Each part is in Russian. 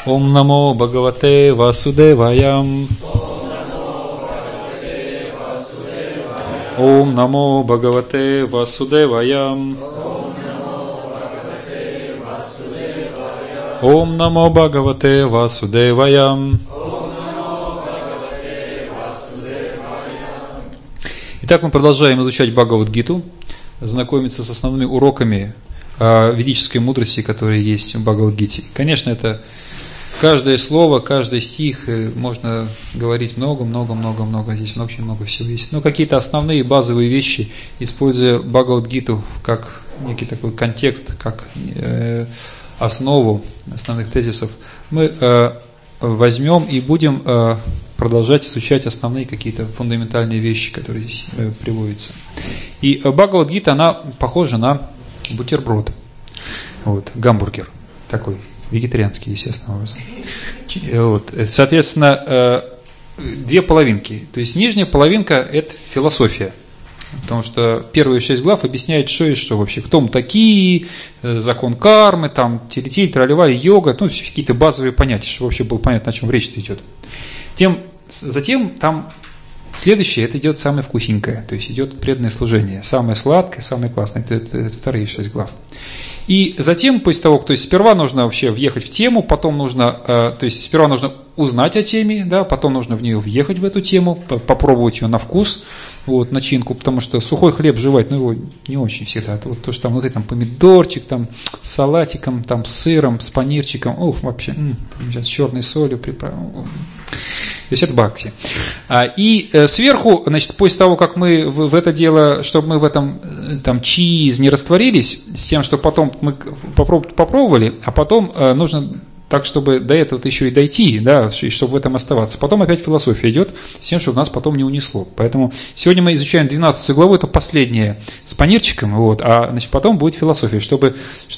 Ом намо Бхагавате Васудеваям. Ом намо Бхагавате Васудеваям. Ом намо Бхагавате Васудеваям. Итак, мы продолжаем изучать Бхагавад-гиту, знакомиться с основными уроками ведической мудрости, которые есть в Бхагавад-гите. Конечно, это каждое слово, каждый стих, можно говорить много, здесь очень много всего есть. Но какие-то основные базовые вещи, используя Бхагавад-гиту как некий такой контекст, как основу основных тезисов, мы возьмем и будем продолжать изучать основные какие-то фундаментальные вещи, которые здесь приводятся. И Бхагавад-гита, она похожа на бутерброд, вот, гамбургер такой, вегетарианский, естественным образом. Вот, соответственно, две половинки. То есть нижняя половинка – это философия. Потому что первые 6 глав объясняют, что и что вообще, кто мы такие, закон кармы, там, телетиль, тролливали, йога, ну, какие-то базовые понятия, чтобы вообще было понятно, о чем речь идет. Затем там следующее, это идет самое вкусненькое, то есть идет преданное служение, самое сладкое, самое классное, это вторые 6 глав. И затем, после того, то есть сперва нужно вообще въехать в тему, потом нужно, то есть сперва нужно узнать о теме, да, потом нужно в нее въехать в эту тему, попробовать ее на вкус, вот, начинку, потому что сухой хлеб жевать, ну, его не очень всегда. Это вот то, что там внутри там помидорчик, там с салатиком, там с сыром, с панирчиком, вообще, сейчас с черной солью приправил. То есть это бхакти. И сверху, значит, после того, как мы в это дело, чтобы мы в этом там чиз не растворились, с тем, что потом мы попробовали, а потом нужно так, чтобы до этого еще и дойти, да, и чтобы в этом оставаться. Потом опять философия идет, с тем, чтобы нас потом не унесло. Поэтому сегодня мы изучаем 12 главу, это последняя с панирчиком, вот, а значит, потом будет философия, чтобы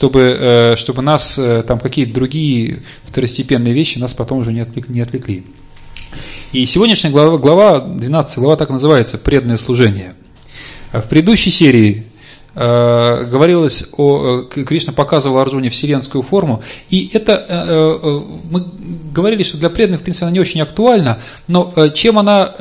нас там какие-то другие второстепенные вещи нас потом уже не отвлекли. И сегодняшняя глава, 12 глава, так называется «Преданное служение». В предыдущей серии говорилось Кришна показывал Арджуне вселенскую форму, и это мы говорили, что для преданных, в принципе, она не очень актуальна, но чем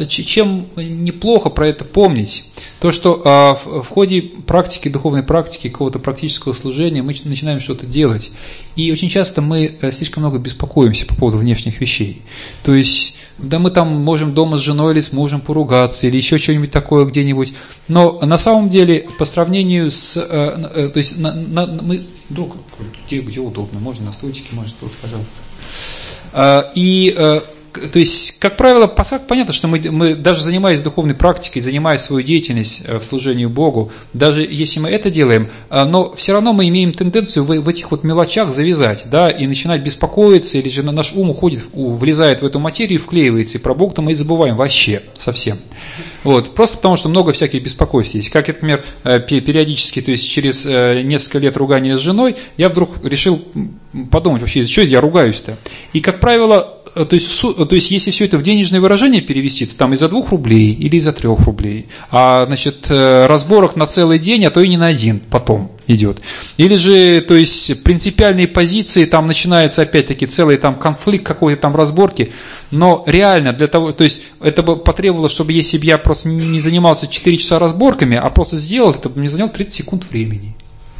неплохо про это помнить, то, что в ходе практики, духовной практики, какого-то практического служения мы начинаем что-то делать, и очень часто мы слишком много беспокоимся по поводу внешних вещей, то есть да мы там можем дома с женой или с мужем поругаться, или еще что-нибудь такое где-нибудь, но на самом деле по сравнению с, то есть мы, где удобно, можно на стульчике, можно тут, пожалуйста. То есть, как правило, понятно, что мы даже занимаясь духовной практикой, занимая свою деятельность в служении Богу, даже если мы это делаем, но все равно мы имеем тенденцию в этих вот мелочах завязать, да, и начинать беспокоиться, или же наш ум влезает в эту материю, вклеивается, и про Бога-то мы и забываем вообще совсем. Вот, просто потому, что много всяких беспокойств есть. Как, например, периодически, то есть через несколько лет ругания с женой, я вдруг решил подумать вообще, из-за чего я ругаюсь-то. И, как правило, то есть, если все это в денежное выражение перевести, то там из-за 2 рублей или из-за 3 рублей. А, значит, разборок на целый день, а то и не на один потом идет. Или же, то есть, принципиальные позиции, там начинается опять-таки целый там конфликт, какой-то там разборки. Но реально для того, то есть, это бы потребовало, чтобы если бы я просто не занимался 4 часа разборками, а просто сделал, это бы мне заняло 30 секунд времени.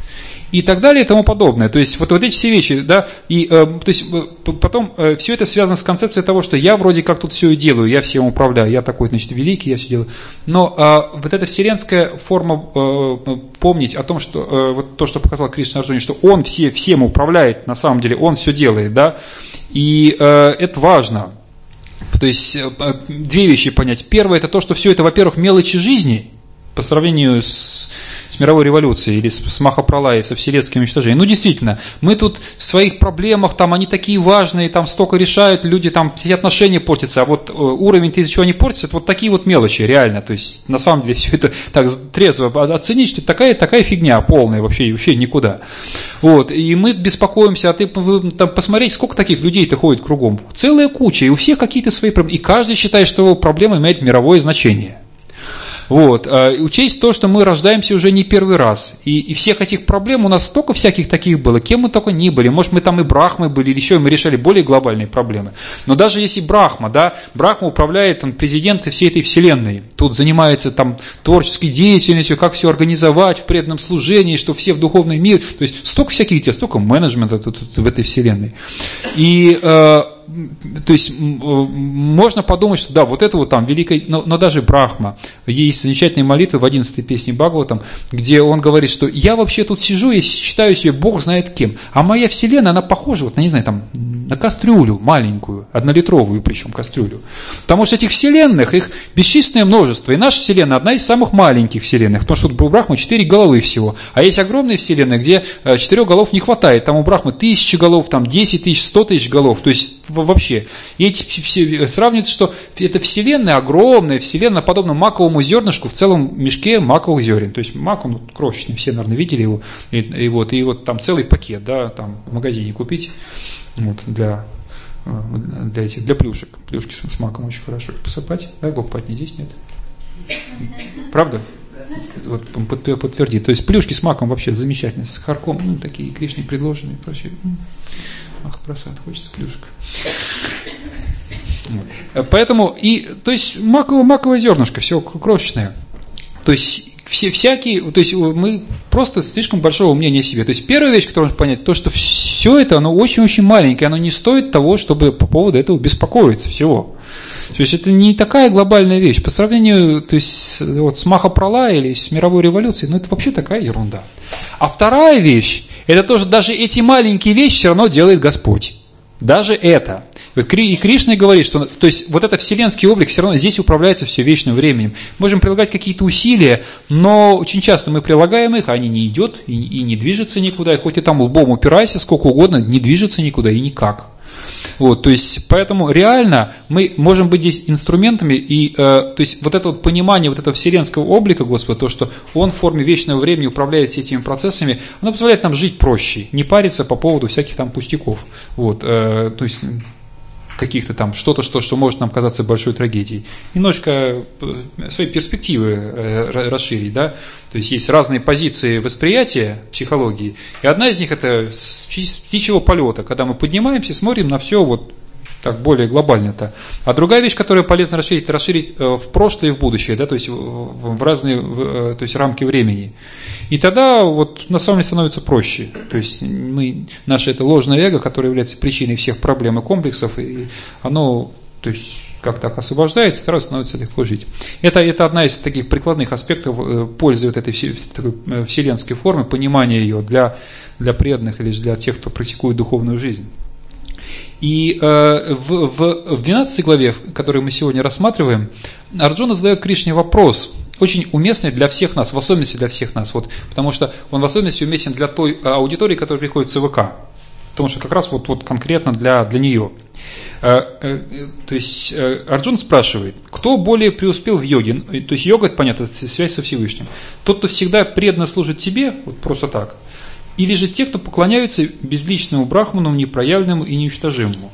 И так далее и тому подобное. То есть вот эти все вещи, да, и то есть потом все это связано с концепцией того, что я вроде как тут все и делаю, я всем управляю, я такой, значит, великий, я все делаю. Но вот эта вселенская форма помнить о том, что вот то, что показал Кришна Арджуне, что он всем управляет, на самом деле он все делает, да, и это важно. То есть 2 вещи понять. Первое, это то, что все это, во-первых, мелочи жизни по сравнению с мировой революцией или с Махапралай, со вселенским уничтожением. Ну, действительно, мы тут в своих проблемах, там они такие важные, там столько решают, люди там, все отношения портятся, а вот уровень-то из-за чего они портятся, это вот такие вот мелочи, реально. То есть, на самом деле, все это так трезво оценить, что такая фигня полная, вообще никуда. Вот, и мы беспокоимся, а вы там посмотрите, сколько таких людей-то ходит кругом. Целая куча, и у всех какие-то свои проблемы, и каждый считает, что проблема имеет мировое значение. Вот. Учесть то, что мы рождаемся уже не первый раз. И всех этих проблем у нас столько всяких таких было, кем мы только ни были. Может, мы там и брахмой были, или еще, и мы решали более глобальные проблемы. Но даже если Брахма, да, Брахма управляет там, президентом всей этой вселенной, тут занимается там творческой деятельностью, как все организовать в преданном служении, что все в духовный мир. То есть столько всяких дел, столько менеджмента тут в этой вселенной. И то есть можно подумать, что да, вот это вот там великое, но даже Брахма, есть замечательные молитвы в 11-й песне Бхагаватам, где он говорит, что я вообще тут сижу и считаю себе Бог знает кем, а моя вселенная, она похожа, вот, не знаю, там, на кастрюлю маленькую, 1-литровую причем кастрюлю, потому что этих вселенных, их бесчисленное множество, и наша вселенная одна из самых маленьких вселенных, потому что у Брахмы 4 головы всего, а есть огромные вселенные, где 4 голов не хватает, там у Брахмы 1000 голов, там 10 тысяч, 100 тысяч голов, то есть вообще. И эти все сравнивают, что эта вселенная, огромная вселенная, подобна маковому зернышку в целом мешке маковых зерен. То есть мак, он крошечный, все, наверное, видели его. И вот там целый пакет, да, там в магазине купить вот, для плюшек. Плюшки с маком очень хорошо посыпать. Да, покупать не здесь, нет? Правда? Вот подтвердит. То есть плюшки с маком вообще замечательные, с харком, такие Кришне предложенные и прочее. Ах, просад, хочется плюшек. Вот. Поэтому, то есть маковое зернышко, все крошечное. То есть то есть мы просто слишком большого мнения о себе. То есть первая вещь, которую нужно понять, то, что все это, оно очень-очень маленькое, оно не стоит того, чтобы по поводу этого беспокоиться всего. То есть это не такая глобальная вещь. По сравнению то есть, вот, с Махапрала или с мировой революцией, это вообще такая ерунда. А вторая вещь, это тоже даже эти маленькие вещи все равно делает Господь. Даже это. И Кришна говорит, что то есть, вот этот вселенский облик все равно здесь управляется все вечным временем. Можем прилагать какие-то усилия, но очень часто мы прилагаем их, а они не идут и не движутся никуда. И хоть ты там лбом упирайся сколько угодно, не движется никуда и никак. Вот, то есть, поэтому реально мы можем быть здесь инструментами, и то есть вот это вот понимание вот этого вселенского облика Господа, то, что Он в форме вечного времени управляет всеми этими процессами, оно позволяет нам жить проще, не париться по поводу всяких там пустяков. Вот, то есть каких-то там, что-то, что может нам казаться большой трагедией. Немножко свои перспективы расширить, да, то есть разные позиции восприятия психологии, и одна из них это с птичьего полета, когда мы поднимаемся, смотрим на все вот так более глобально-то. А другая вещь, которую полезно расширить в прошлое и в будущее, да, то есть в разные то есть рамки времени. И тогда вот на самом деле становится проще. То есть наше это ложное эго, которое является причиной всех проблем и комплексов, и оно то есть, как так освобождается, сразу становится легко жить. Это одна из таких прикладных аспектов пользы вот этой такой вселенской формы, понимания ее для преданных или для тех, кто практикует духовную жизнь. И в 12 главе, которую мы сегодня рассматриваем, Арджуна задает Кришне вопрос, очень уместный для всех нас, в особенности для всех нас, вот, потому что он в особенности уместен для той аудитории, которая приходит в ЦВК, потому что как раз вот конкретно для нее. То есть Арджуна спрашивает, кто более преуспел в йоге, то есть йога, это понятно, это связь со Всевышним, тот, кто всегда преданно служит тебе, вот просто так, или же те, кто поклоняются безличному брахману, непроявленному и неуничтожимому.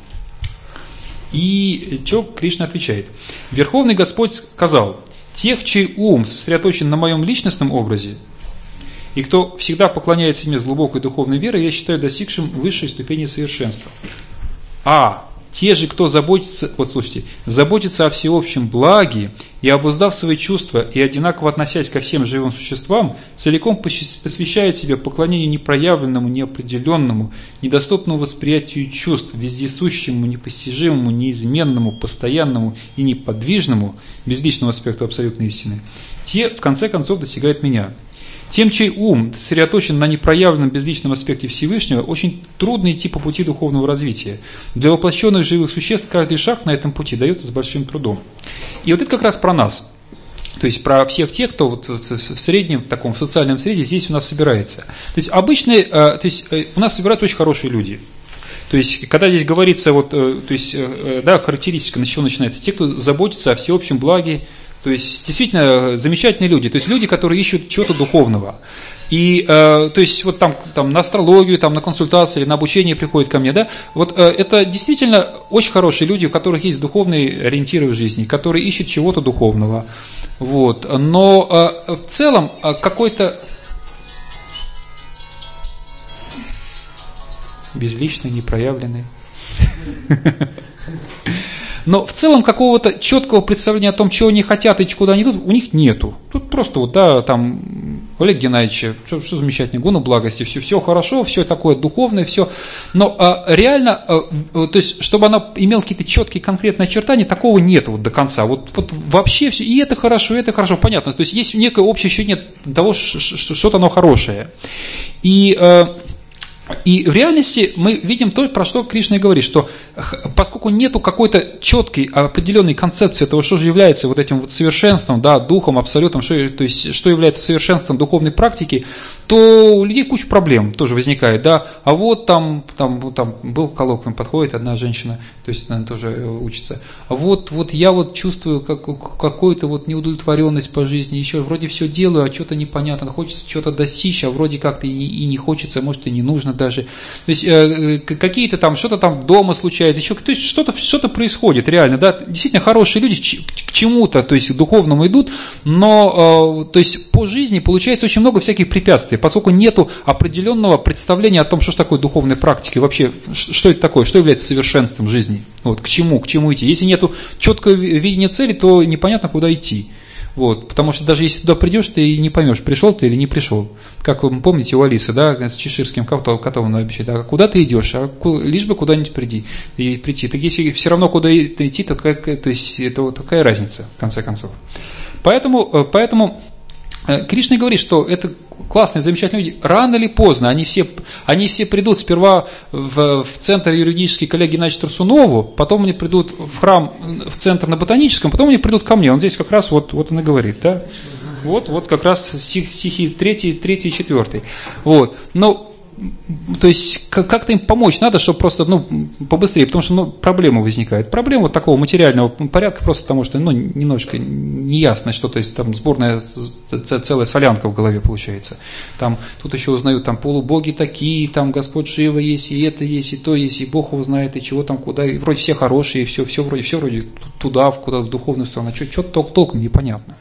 И что Кришна отвечает? Верховный Господь сказал, тех, чей ум сосредоточен на моем личностном образе, и кто всегда поклоняется мне с глубокой духовной верой, я считаю достигшим высшей ступени совершенства. А те же, кто заботится о всеобщем благе и обуздав свои чувства и одинаково относясь ко всем живым существам, целиком посвящает себя поклонению непроявленному, неопределенному, недоступному восприятию чувств, вездесущему, непостижимому, неизменному, постоянному и неподвижному, безличному аспекту абсолютной истины, те, в конце концов, достигают меня. Тем, чей ум сосредоточен на непроявленном безличном аспекте Всевышнего, очень трудно идти по пути духовного развития. Для воплощенных живых существ каждый шаг на этом пути дается с большим трудом. И вот это как раз про нас. То есть про всех тех, кто вот в среднем, в таком в социальном среде здесь у нас собирается. То есть обычные, у нас собираются очень хорошие люди. То есть, когда здесь говорится, характеристика, с чего начинается, те, кто заботится о всеобщем благе, то есть, действительно, замечательные люди, то есть, люди, которые ищут чего-то духовного. И, то есть, вот там на астрологию, там, на консультации или на обучение приходят ко мне, да, вот это действительно очень хорошие люди, у которых есть духовные ориентиры в жизни, которые ищут чего-то духовного. Вот. Но в целом какой-то безличный, непроявленный. Но в целом какого-то четкого представления о том, чего они хотят и куда они идут, у них нету. Тут просто вот, да, там, Олег Геннадьевич, все замечательно, гуна благости, все хорошо, все такое духовное, все. Но реально, то есть, чтобы она имела какие-то четкие конкретные очертания, такого нету вот до конца. Вот вообще все, и это хорошо, понятно. То есть, есть некое общее ощущение того, что что-то оно хорошее. И в реальности мы видим то, про что Кришна и говорит, что поскольку нету какой-то четкой, определенной концепции того, что же является вот этим вот совершенством, да, духом, абсолютом, то есть что является совершенством духовной практики, то у людей куча проблем тоже возникает, да, а вот там был коллоквиум, подходит одна женщина, то есть она тоже учится, а вот я вот чувствую какую-то вот неудовлетворенность по жизни, еще вроде все делаю, а что-то непонятно, хочется что-то достичь, а вроде как-то и не хочется, может и не нужно даже, то есть какие-то там, что-то там дома случается, еще, то есть что-то происходит реально, да, действительно хорошие люди к чему-то, то есть к духовному идут, но, то есть по жизни получается очень много всяких препятствий, поскольку нету определенного представления о том, что же такое духовной практики, вообще, что это такое, что является совершенством жизни, вот, к чему идти, если нету четкого видения цели, то непонятно, куда идти. Вот, потому что даже если туда придешь, ты не поймешь, пришел ты или не пришел. Как вы помните у Алисы, да, с чеширским котом на обещании, да, куда ты идешь, лишь бы куда-нибудь прийти. Так если все равно куда идти, то есть это вот такая разница, в конце концов. Поэтому Кришна говорит, что это классные, замечательные люди, рано или поздно они все придут сперва в центр юридический к Олегу Геннадьевичу Турсунову, потом они придут в храм, в центр на Ботаническом, потом они придут ко мне. Он здесь как раз вот он и говорит, да? Вот как раз стихи 3 и 4. Вот. Но то есть как-то им помочь надо, чтобы просто побыстрее, потому что проблема возникает. Проблема вот такого материального порядка просто потому, что немножечко неясно, что, то есть там сборная целая солянка в голове получается. Там тут еще узнают, там полубоги такие, там Господь Шива есть, и это есть, и то есть, и Бог его знает, и чего там, куда, и вроде все хорошие, и все вроде туда, куда в духовную сторону, что-то толком непонятно.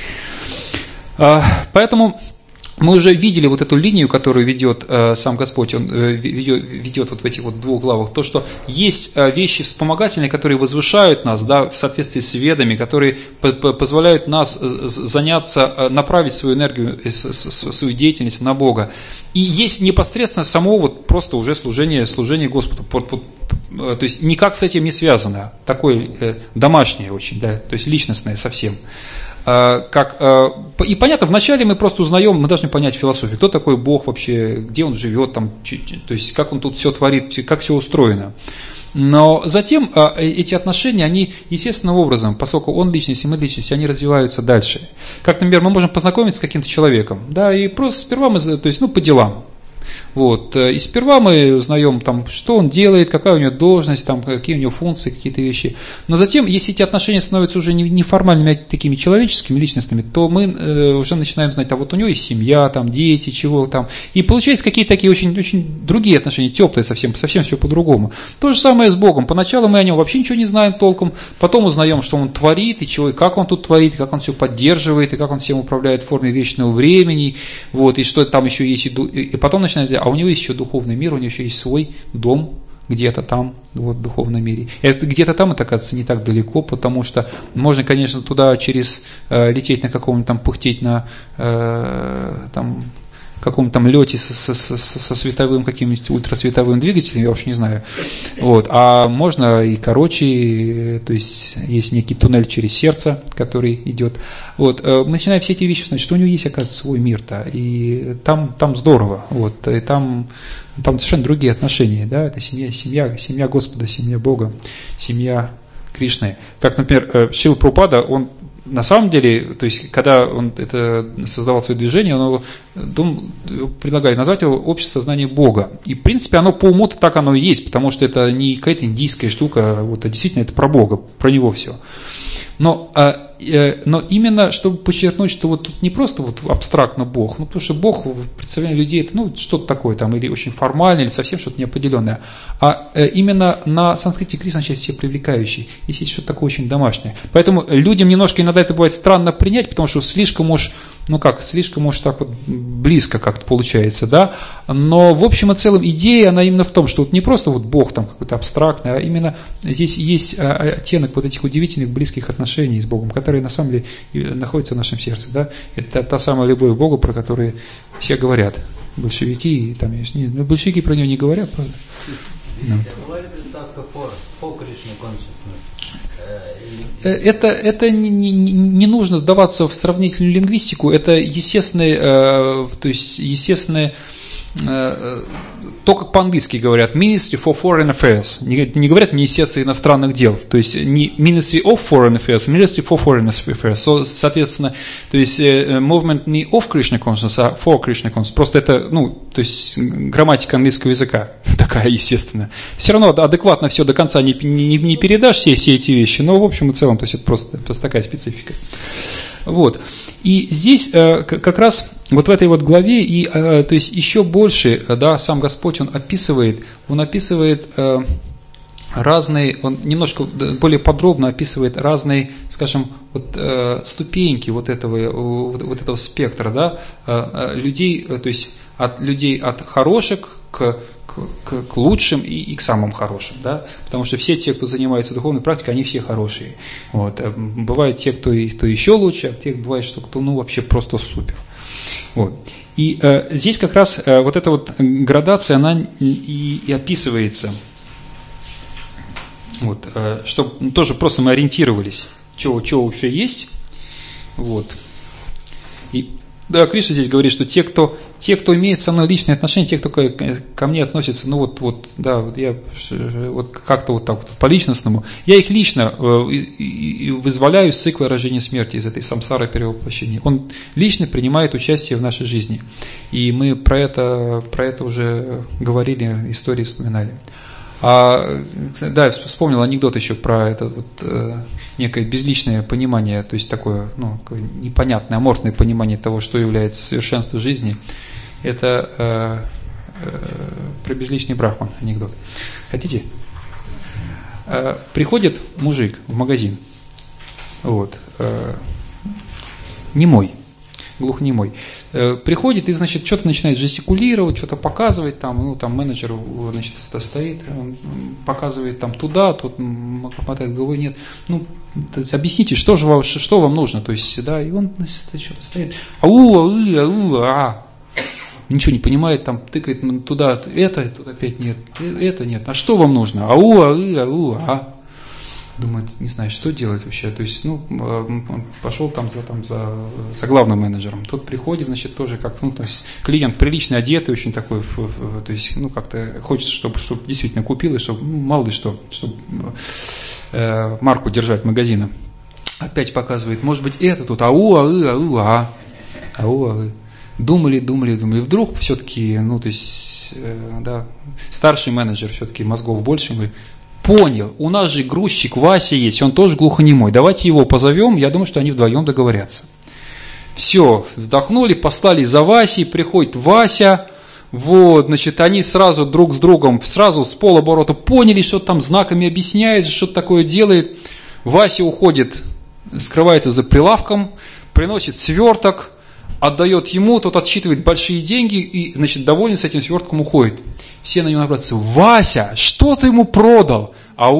Поэтому мы уже видели вот эту линию, которую ведет сам Господь, он ведет вот в этих вот 2 главах, то, что есть вещи вспомогательные, которые возвышают нас, да, в соответствии с ведами, которые позволяют нас заняться, направить свою энергию, свою деятельность на Бога. И есть непосредственно само вот просто уже служение Господу, то есть никак с этим не связано, такое домашнее очень, да, то есть личностное совсем. И понятно, вначале мы просто узнаем, мы должны понять философию, кто такой Бог вообще, где он живет, там, то есть как он тут все творит, как все устроено. Но затем эти отношения, они естественным образом, поскольку он личность и мы личность, они развиваются дальше. Как, например, мы можем познакомиться с каким-то человеком, да, и просто сперва мы, то есть, по делам. Вот. И сперва мы узнаем, там, что он делает, какая у него должность, там, какие у него функции, какие-то вещи. Но затем, если эти отношения становятся уже неформальными, а такими человеческими личностными, то мы уже начинаем знать, а вот у него есть семья, там, дети, чего там. И получается какие-то такие очень, очень другие отношения, теплые совсем все по-другому. То же самое с Богом. Поначалу мы о нем вообще ничего не знаем толком, потом узнаем, что он творит, и чего, и как он тут творит, и как он все поддерживает, и как он всем управляет в форме вечного времени, вот, и что там еще есть, и потом начинаем знать, а у него есть еще духовный мир, у него еще есть свой дом где-то там, вот, в духовном мире. Это где-то там, это, оказывается, не так далеко, потому что можно, конечно, туда лететь на каком-нибудь там, пыхтеть на там, каком-то там лете со световым каким-нибудь ультрасветовым двигателем, я вообще не знаю. Вот. А можно и короче, то есть есть некий туннель через сердце, который идет. Вот. Мы начинаем все эти вещи знать, что у него есть, оказывается, свой мир-то. И там здорово. Вот. И там совершенно другие отношения. Да? Это семья Господа, семья Бога, семья Кришны. Как, например, Шрила Прабхупада, он на самом деле, то есть, когда он создавал свое движение, он предлагали назвать его «Общество сознания Бога». И, в принципе, оно по уму-то так оно и есть, потому что это не какая-то индийская штука, вот, а действительно это про Бога, про Него все. Но Но именно, чтобы подчеркнуть, что вот тут не просто вот абстрактно Бог, ну, потому что Бог в представлении людей это, ну, что-то такое там, или очень формальное, или совсем что-то неопределенное, а именно на санскрите Кришна означает все привлекающий, здесь есть что-то такое очень домашнее. Поэтому людям немножко иногда это бывает странно принять, потому что слишком уж так вот близко как-то получается, да, но в общем и целом идея, она именно в том, что вот не просто вот Бог там какой-то абстрактный, а именно здесь есть оттенок вот этих удивительных близких отношений с Богом, которые на самом деле находятся в нашем сердце, да, это та самая любовь к Богу, про которую все говорят, большевики, там есть, ну, большевики про нее не говорят, правда? Это не нужно вдаваться в сравнительную лингвистику, это естественное, то, как по-английски говорят, Ministry for Foreign Affairs, не говорят Министерство иностранных дел, то есть не Ministry of Foreign Affairs, Ministry for Foreign Affairs, соответственно, то есть movement не of Krishna Consciousness, а for Krishna Consciousness, просто это, ну, то есть грамматика английского языка такая, естественно. Все равно адекватно все до конца не передашь все эти вещи, но в общем и целом, то есть это просто такая специфика. Вот. И здесь как раз вот в этой вот главе, и, то есть еще больше, да, сам Господь, Он описывает разные, Он немножко более подробно описывает разные, скажем, вот, ступеньки вот этого спектра, да, людей, то есть от людей от хороших к лучшим и к самым хорошим, да, потому что все те, кто занимается духовной практикой, они все хорошие. Вот. Бывают те, кто еще лучше, а те бывает, что кто, ну, вообще просто супер. Вот. И здесь как раз вот эта вот градация, она и описывается, вот, чтобы тоже просто мы ориентировались, что вообще есть. Вот. И да, Кришна здесь говорит, что те, кто имеет со мной личные отношения, те, кто ко мне относятся, ну вот я вот как-то вот так вот по-личностному, я их лично вызволяю из цикла рождения и смерти, из этой самсары перевоплощения. Он лично принимает участие в нашей жизни. И мы про это уже говорили, истории вспоминали. Да, я вспомнил анекдот еще про это вот некое безличное понимание, то есть такое, ну, непонятное, аморфное понимание того, что является совершенством жизни. Это про безличный брахман анекдот. Хотите? Приходит мужик в магазин, вот, немой, глухонемой. Приходит и, значит, что-то начинает жестикулировать, что-то показывать, там, ну, там менеджер, значит, стоит, он показывает там туда, тот мотает головой, нет, ну, объясните, что вам нужно, то есть, да, и он, значит, что-то стоит, ничего не понимает, там, тыкает туда, тут опять нет, это нет, а что вам нужно, Думает, не знаю, что делать вообще. То есть, ну, он пошел там за главным менеджером. Тот приходит, значит, тоже как-то, ну, то есть, клиент прилично одетый, очень такой, то есть, ну, как-то хочется, чтобы действительно купил, и чтобы, ну, мало ли что, чтобы марку держать магазина. Опять показывает, может быть, это тут, Думали. И вдруг все-таки, ну, то есть, да, старший менеджер все-таки мозгов больше, мы понял, у нас же грузчик Вася есть, он тоже глухонемой, давайте его позовем, я думаю, что они вдвоем договорятся. Все, вздохнули, послали за Васей, приходит Вася, вот, значит, они сразу друг с другом, сразу с полоборота поняли, что там знаками объясняет, что-то такое делает. Вася уходит, скрывается за прилавком, приносит сверток, отдает ему, тот отсчитывает большие деньги и, значит, доволен с этим свертком уходит. Все на него набраться. Вася, что ты ему продал?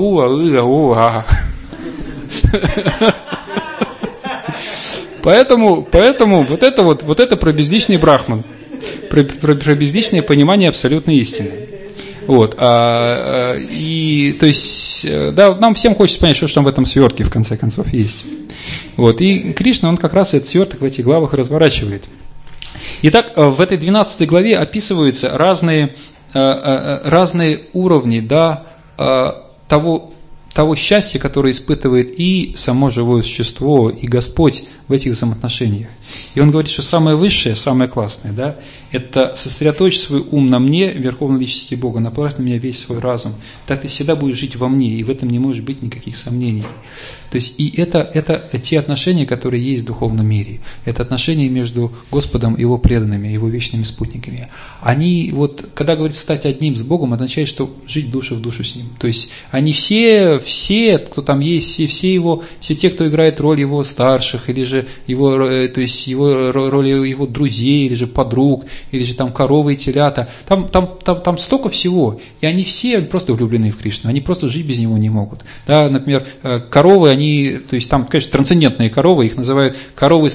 Поэтому вот это про безличный брахман, про безличное понимание абсолютной истины. Вот, и то есть, да, нам всем хочется понять, что там в этом свертке в конце концов есть. Вот, и Кришна, он как раз этот сверток в этих главах разворачивает. Итак, в этой 12 главе описываются разные уровни, да, того, того счастья, которое испытывает и само живое существо, и Господь в этих взаимоотношениях. И он говорит, что самое высшее, самое классное, да, это сосредоточить свой ум на мне, верховной личности Бога, направить на меня весь свой разум. Так ты всегда будешь жить во мне, и в этом не может быть никаких сомнений. То есть, и это те отношения, которые есть в духовном мире. Это отношения между Господом и Его преданными, Его вечными спутниками. Они, вот, когда говорится стать одним с Богом, означает, что жить душа в душу с Ним. То есть, они все, кто там есть, все те, кто играет роль Его старших, или же Его, то есть, Его роли Его друзей, или же подруг, или же там коровы и телята, там столько всего, и они все просто влюблены в Кришну, они просто жить без Него не могут. Да, например, коровы, то есть там, конечно, трансцендентные коровы, их называют коровы,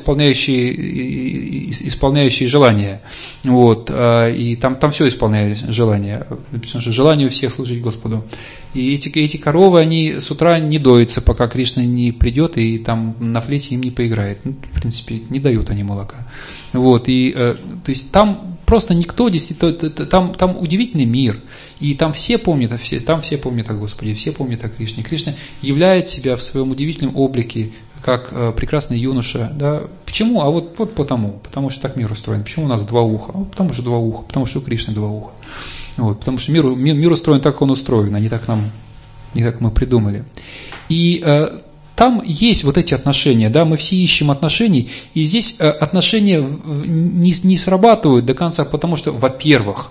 исполняющие желания, вот, и там все исполняют желания, потому что желание у всех служить Господу. И эти коровы, они с утра не доятся, пока Кришна не придет и там на флейте им не поиграет. Ну, в принципе, не дают они молока. Вот, то есть там просто никто, действительно, там удивительный мир, и там все помнят о Господе, все помнят о Кришне. Кришна являет себя в своем удивительном облике, как прекрасный юноша, да. Почему? А вот потому что так мир устроен. Почему у нас два уха? Потому что два уха, потому что у Кришны два уха. Вот, потому что мир устроен так, как он устроен, а не так мы придумали. И там есть вот эти отношения, да, мы все ищем отношений, и здесь отношения не срабатывают до конца, потому что, во-первых,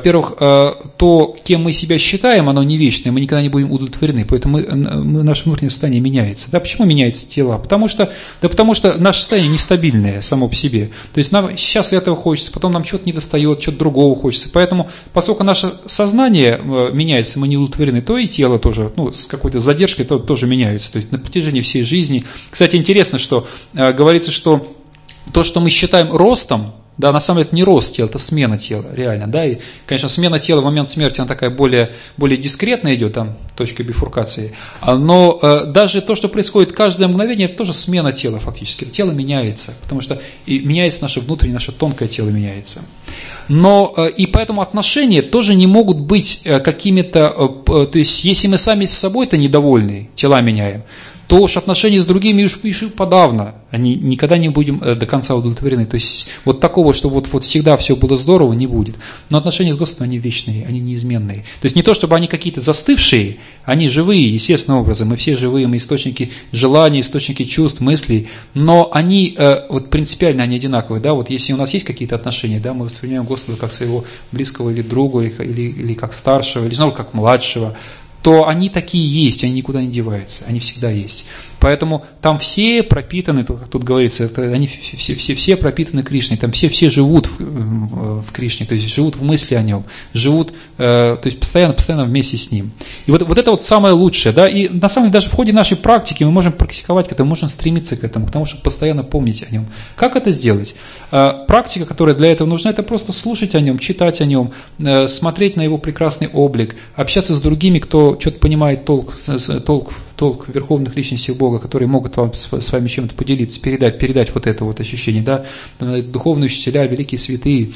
то, кем мы себя считаем, оно не вечное, мы никогда не будем удовлетворены, поэтому наше внутреннее состояние меняется. Да, почему меняется тело? Потому что наше состояние нестабильное само по себе. То есть нам сейчас этого хочется, потом нам чего-то недостает, чего-то другого хочется. Поэтому, поскольку наше сознание меняется, мы не удовлетворены, то и тело тоже, с какой-то задержкой тоже меняется. То есть на протяжении всей жизни. Кстати, интересно, что говорится, что то, что мы считаем ростом, да, на самом деле это не рост тела, это смена тела, реально, да, и, конечно, смена тела в момент смерти, она такая более дискретная идет, там, точка бифуркации, но даже то, что происходит каждое мгновение, это тоже смена тела фактически, тело меняется, потому что и меняется наше внутреннее, наше тонкое тело меняется. Но и поэтому отношения тоже не могут быть какими-то, то есть, если мы сами с собой-то недовольны, тела меняем, то уж отношения с другими уж подавно, они никогда не будем до конца удовлетворены. То есть вот такого, что вот всегда все было здорово, не будет. Но отношения с Господом, они вечные, они неизменные. То есть не то, чтобы они какие-то застывшие, они живые, естественным образом. Мы все живые, мы источники желаний, источники чувств, мыслей, но они вот принципиально они одинаковые. Да? Вот если у нас есть какие-то отношения, да, мы воспринимаем Господа как своего близкого или друга, или как старшего, или как младшего, то они такие есть, они никуда не деваются, они всегда есть. Поэтому там все пропитаны, как тут говорится, они все пропитаны Кришной, там все живут в Кришне, то есть живут в мысли о Нем, живут, то есть постоянно вместе с Ним. И вот это вот самое лучшее, да, и на самом деле даже в ходе нашей практики мы можем практиковать к этому, можем стремиться к этому, к тому, чтобы постоянно помнить о Нем. Как это сделать? Практика, которая для этого нужна, это просто слушать о Нем, читать о Нем, смотреть на Его прекрасный облик, общаться с другими, кто что-то понимает толк верховных личностей Бога, которые могут с вами чем-то поделиться, передать вот это вот ощущение, да, духовные учителя, великие святые,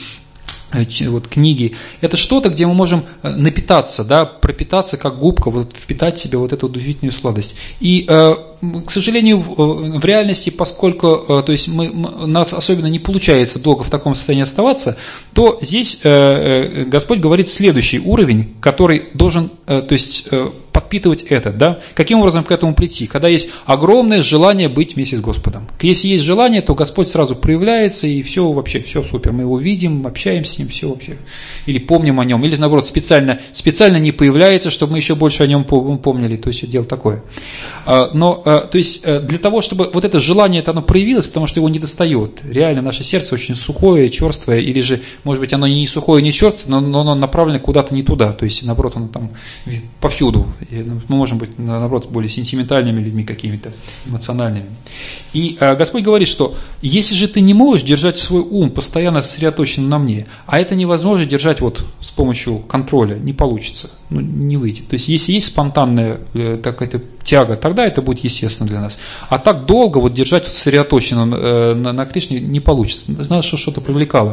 вот книги, это что-то, где мы можем напитаться, да, пропитаться как губка, вот впитать в себя вот эту удивительную сладость. И, к сожалению, в реальности, поскольку, то есть у нас особенно не получается долго в таком состоянии оставаться, то здесь Господь говорит следующий уровень, который должен, то есть подпитывать это, да? Каким образом к этому прийти? Когда есть огромное желание быть вместе с Господом. Если есть желание, то Господь сразу проявляется, и все вообще, все супер. Мы его видим, общаемся с ним, все вообще. Или помним о нем, или наоборот, специально не появляется, чтобы мы еще больше о нем помнили. То есть дело такое. Но, то есть, для того, чтобы вот это желание, оно проявилось, потому что его не достает. Реально, наше сердце очень сухое, черствое, или же, может быть, оно не сухое, не черствое, но оно направлено куда-то не туда. То есть, наоборот, оно там повсюду. Мы можем быть, наоборот, более сентиментальными людьми какими-то, эмоциональными. И Господь говорит, что если же ты не можешь держать свой ум постоянно сосредоточенным на мне, а это невозможно держать вот с помощью контроля, не получится, не выйдет. То есть, если есть спонтанная такая тяга, тогда это будет естественно для нас. А так долго вот держать сосредоточенным на Кришне не получится. Надо, чтобы что-то привлекало.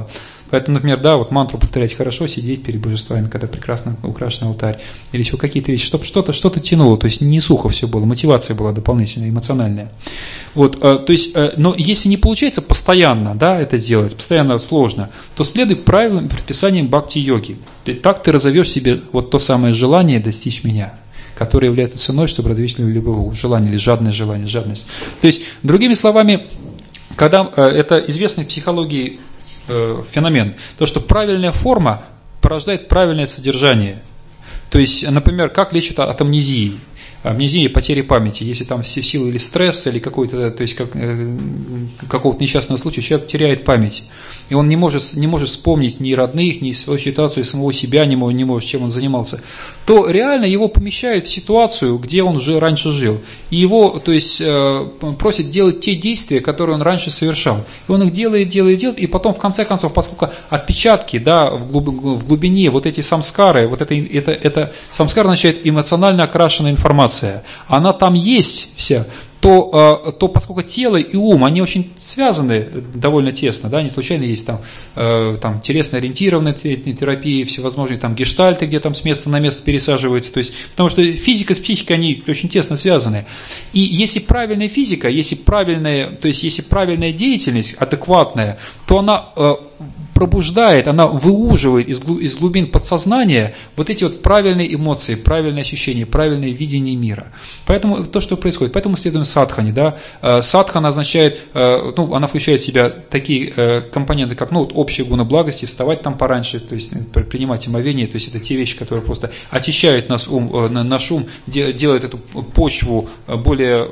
Поэтому, например, да, вот мантру повторять хорошо, сидеть перед божествами, когда прекрасно украшен алтарь, или еще какие-то вещи, чтобы что-то тянуло, то есть не сухо все было, мотивация была дополнительная, эмоциональная. Вот, то есть, но если не получается постоянно, да, это сделать, постоянно сложно, то следуй правилам и предписаниям бхакти-йоги. Так ты разовьешь себе вот то самое желание достичь меня, которое является ценой, чтобы развить любое желание или жадное желание, жадность. То есть, другими словами, когда это известный в психологии феномен, то, что правильная форма порождает правильное содержание. То есть, например, как лечат от амнезии? Амнезия, потери памяти, если там в силу или стресса, или какой-то, то есть какого-то несчастного случая, человек теряет память, и он не может вспомнить ни родных, ни свою ситуацию, самого себя не может, чем он занимался, то реально его помещают в ситуацию, где он уже раньше жил, и его, то есть, просят делать те действия, которые он раньше совершал, и он их делает, и потом, в конце концов, поскольку отпечатки, да, в глубине, вот эти самскары, вот это самскар означает эмоционально окрашенная информация, она там есть вся, то поскольку тело и ум, они очень связаны довольно тесно, да, не случайно есть там телесно-ориентированные терапии, всевозможные там гештальты, где там с места на место пересаживаются, то есть, потому что физика с психикой, они очень тесно связаны. И если правильная физика, если правильная деятельность, адекватная, то она пробуждает, она выуживает из глубин подсознания вот эти вот правильные эмоции, правильные ощущения, правильное видение мира. Поэтому то, что происходит, поэтому мы следуем садхане, да. Садхана означает, она включает в себя такие компоненты, как, общие гуны благости, вставать там пораньше, то есть принимать омовение, то есть это те вещи, которые просто очищают наш ум, делают эту почву более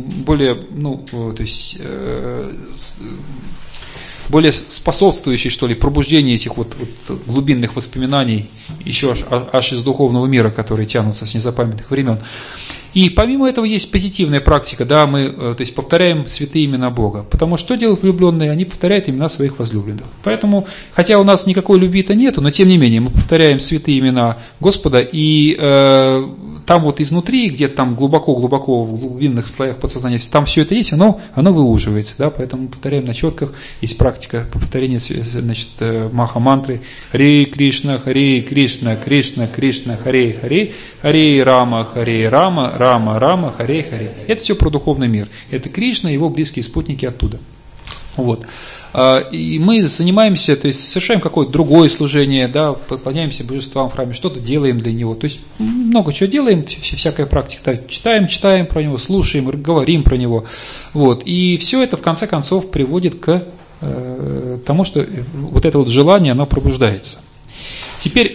более способствующий, что ли, пробуждению этих вот глубинных воспоминаний, еще аж из духовного мира, которые тянутся с незапамятных времен. И помимо этого есть позитивная практика, да, мы, то есть, повторяем святые имена Бога. Потому что делают влюбленные? Они повторяют имена своих возлюбленных. Поэтому, хотя у нас никакой любви-то нету, но тем не менее мы повторяем святые имена Господа, и там вот изнутри, где-то там глубоко-глубоко в глубинных слоях подсознания, там все это есть, оно выуживается, да, поэтому повторяем на четках. Есть практика повторения, значит, маха-мантры Харе Кришна, Кришна, Кришна, Харе Харе, Харе Рама, Рама, Рама, Харе Харе. Это все про духовный мир. Это Кришна и его близкие спутники оттуда. Вот. И мы занимаемся, то есть совершаем какое-то другое служение, да, поклоняемся божествам в храме, что-то делаем для него. То есть много чего делаем, всякая практика. Да, читаем про него, слушаем, говорим про него. Вот. И все это в конце концов приводит к тому, что вот это вот желание, оно пробуждается. Теперь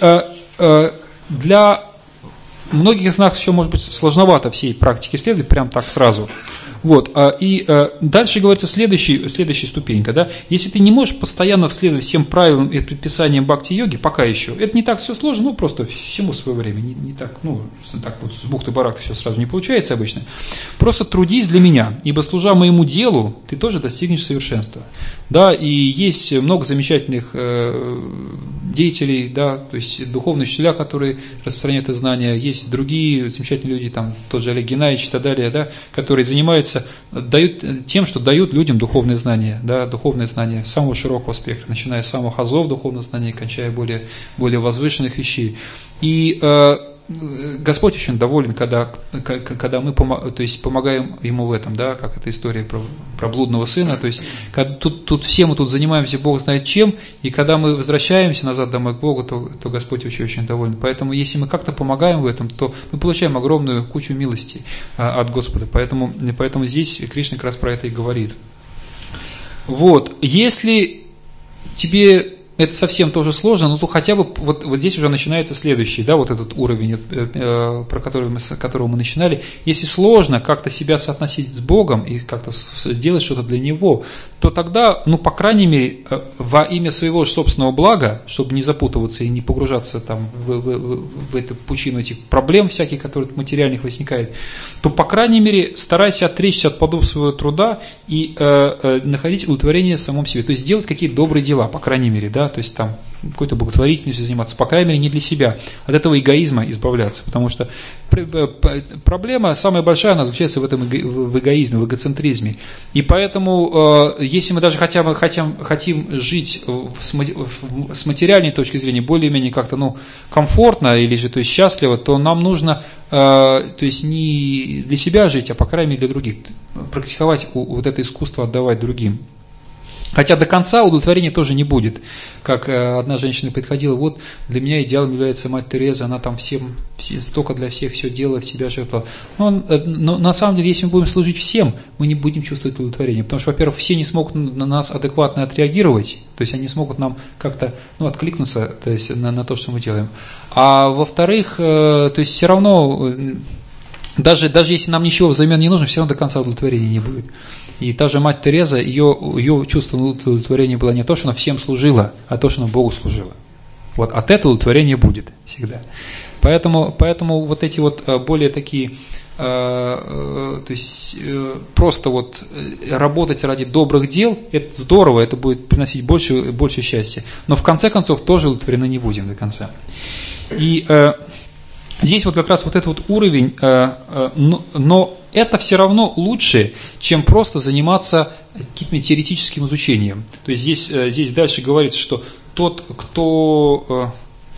для многих из нас еще, может быть, сложновато всей практике следовать прям так сразу. Вот, и дальше говорится следующая ступенька, да, если ты не можешь постоянно следовать всем правилам и предписаниям бхакти-йоги, пока еще, это не так все сложно, просто всему свое время, не так, так вот с бухты-барахты все сразу не получается обычно, просто трудись для меня, ибо служа моему делу, ты тоже достигнешь совершенства, да, и есть много замечательных деятелей, да, то есть духовные учителя, которые распространяют это знание, есть другие замечательные люди, там, тот же Олег Геннадьевич и так далее, да, которые занимаются дают тем, что дают людям духовные знания, да, духовные знания самого широкого спектра, начиная с самых азов духовных знаний, кончая более возвышенных вещей. И Господь очень доволен, когда мы помогаем Ему в этом, да, как эта история про блудного сына, то есть тут все мы тут занимаемся, Бог знает чем, и когда мы возвращаемся назад домой к Богу, то Господь очень доволен. Поэтому если мы как-то помогаем в этом, то мы получаем огромную кучу милости от Господа. Поэтому здесь Кришна как раз про это и говорит. Вот, если тебе это совсем тоже сложно, но то хотя бы вот здесь уже начинается следующий, да, вот этот уровень, про которого мы начинали. Если сложно как-то себя соотносить с Богом и как-то делать что-то для Него, то тогда, по крайней мере, во имя своего собственного блага, чтобы не запутываться и не погружаться там в эту пучину этих проблем всяких, которые материальных возникают, то, по крайней мере, старайся отречься от плодов своего труда и находить удовлетворение в самом себе, то есть делать какие-то добрые дела, по крайней мере, да, то есть там какой-то благотворительностью заниматься, по крайней мере, не для себя, от этого эгоизма избавляться, потому что проблема самая большая, она заключается в эгоизме, в эгоцентризме, и поэтому, если мы даже хотим жить с материальной точки зрения более-менее как-то, комфортно или же, то есть счастливо, то нам нужно, то есть не для себя жить, а по крайней мере для других, практиковать вот это искусство отдавать другим. Хотя до конца удовлетворения тоже не будет. Как одна женщина подходила, вот для меня идеалом является мать Тереза, она там столько для всех все делала, себя жертвовала. Но на самом деле, если мы будем служить всем, мы не будем чувствовать удовлетворения. Потому что, во-первых, все не смогут на нас адекватно отреагировать, то есть они смогут нам как-то откликнуться, то есть на то, что мы делаем. А во-вторых, то есть все равно, даже если нам ничего взамен не нужно, все равно до конца удовлетворения не будет. И та же мать Тереза, ее чувство удовлетворения было не то, что она всем служила, а то, что она Богу служила. Вот от этого удовлетворение будет всегда. Поэтому вот эти вот более такие, то есть просто вот работать ради добрых дел, это здорово, это будет приносить больше счастья. Но в конце концов тоже удовлетворены не будем до конца. И здесь вот как раз вот этот вот уровень, но это все равно лучше, чем просто заниматься каким-то теоретическим изучением. То есть здесь дальше говорится, что тот, кто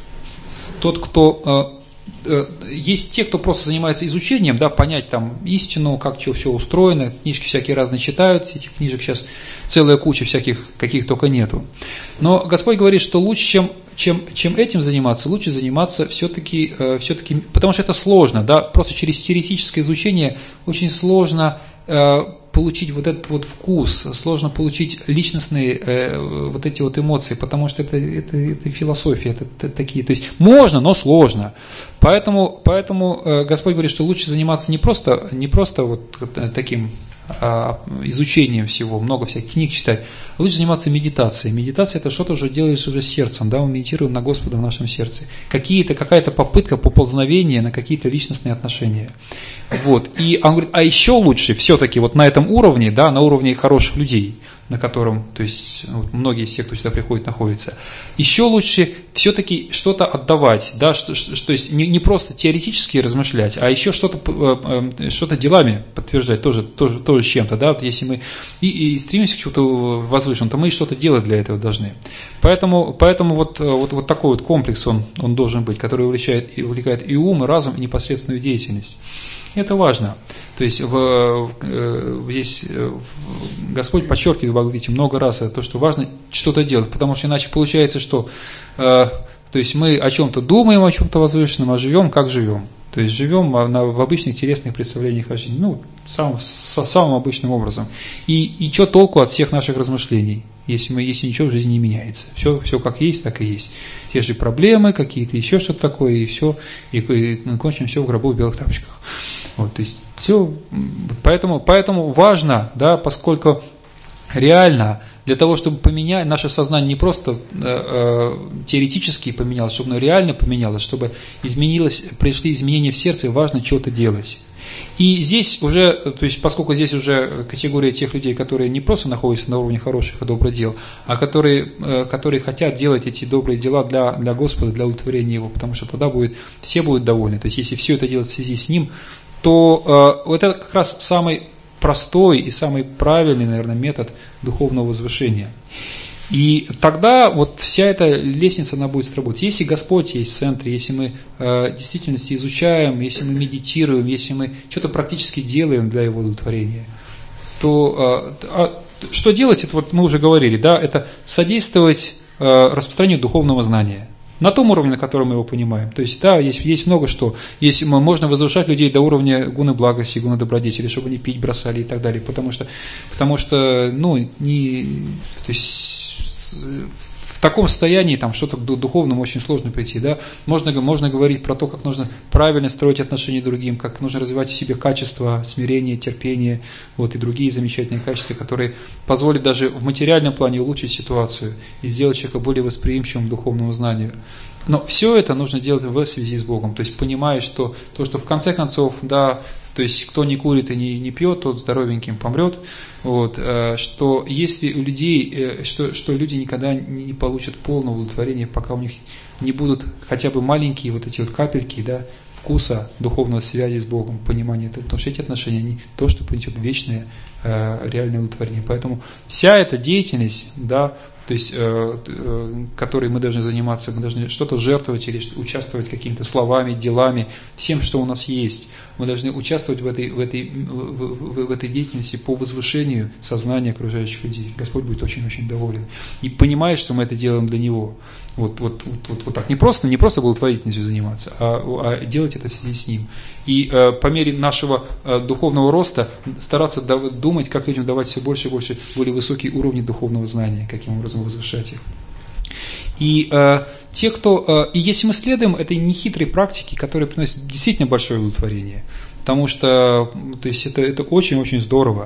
есть те, кто просто занимается изучением, да, понять там истину, как что все устроено, книжки всякие разные читают, этих книжек сейчас целая куча всяких, каких только нету. Но Господь говорит, что лучше, чем этим заниматься, лучше заниматься все-таки, потому что это сложно, да, просто через теоретическое изучение очень сложно получить вот этот вот вкус, сложно получить личностные вот эти вот эмоции, потому что это философия, это такие, то есть можно, но сложно. Поэтому Господь говорит, что лучше заниматься не просто вот таким изучением всего, много всяких книг читать, а лучше заниматься медитацией. Медитация – это что-то уже делаешь уже сердцем, да, мы медитируем на Господа в нашем сердце. Какая-то попытка поползновения на какие-то личностные отношения. Вот. И он говорит, а еще лучше все-таки вот на этом уровне, да, на уровне хороших людей, на котором, то есть многие из тех, кто сюда приходит, находятся, еще лучше все-таки что-то отдавать, да, то есть не просто теоретически размышлять, а еще что-то делами подтверждать, тоже с чем-то, да, вот если мы и стремимся к чему-то возвышенному, то мы и что-то делать для этого должны. Поэтому вот такой вот комплекс он должен быть, который увлекает и ум, и разум, и непосредственную деятельность. Это важно. То есть здесь Господь подчеркивает в Бхагавад-гите много раз то, что важно что-то делать, потому что иначе получается, что то есть мы о чем-то думаем, о чем-то возвышенном, а живем, как живем. То есть живем в обычных телесных представлениях о жизни, самым обычным образом. И что толку от всех наших размышлений, если ничего в жизни не меняется? Все как есть, так и есть. Те же проблемы, какие-то еще что-то такое, и все, и кончим все в гробу в белых тапочках. Вот, то есть все, поэтому важно, да, поскольку реально для того, чтобы поменять наше сознание, не просто теоретически поменялось, чтобы оно реально поменялось, чтобы пришли изменения в сердце, важно что-то делать. И здесь уже, то есть поскольку здесь уже категория тех людей, которые не просто находятся на уровне хороших и добрых дел, а которые хотят делать эти добрые дела для Господа, для удовлетворения Его, потому что тогда все будут довольны. То есть если все это делать в связи с Ним, то вот это как раз самый простой и самый правильный, наверное, метод духовного возвышения. И тогда вот вся эта лестница, она будет сработать. Если Господь есть в центре, если мы в действительности изучаем, если мы медитируем, если мы что-то практически делаем для Его удовлетворения, то что делать, это вот мы уже говорили, да, это содействовать распространению духовного знания. На том уровне, на котором мы его понимаем. То есть, да, есть много что. Можно возвышать людей до уровня гуны благости, гуны добродетели, чтобы они пить бросали и так далее. Потому что то есть, в таком состоянии там что-то к духовному очень сложно прийти. Да? Можно говорить про то, как нужно правильно строить отношения к другим, как нужно развивать в себе качества, смирение, терпение, вот, и другие замечательные качества, которые позволят даже в материальном плане улучшить ситуацию и сделать человека более восприимчивым к духовному знанию. Но все это нужно делать в связи с Богом, то есть понимая, что то, что в конце концов, да, то есть кто не курит и не пьет, тот здоровеньким помрет, вот, что если у людей, что люди никогда не получат полного удовлетворения, пока у них не будут хотя бы маленькие вот эти вот капельки, да, вкуса духовной связи с Богом, понимания этого, потому что эти отношения, они то, что принесет вечное реальное удовлетворение. Поэтому вся эта деятельность, да, то есть, которой мы должны заниматься, мы должны что-то жертвовать или участвовать какими-то словами, делами, всем, что у нас есть. Мы должны участвовать в этой деятельности по возвышению сознания окружающих людей. Господь будет очень-очень доволен. И понимает, что мы это делаем для Него. Вот так. Не просто благотворительностью заниматься, а делать это в связи с Ним. И по мере нашего духовного роста стараться думать, как людям давать все больше и больше более высокие уровни духовного знания, каким образом возвышать их. И если мы следуем этой нехитрой практике, которая приносит действительно большое удовлетворение, потому что то есть это очень-очень здорово,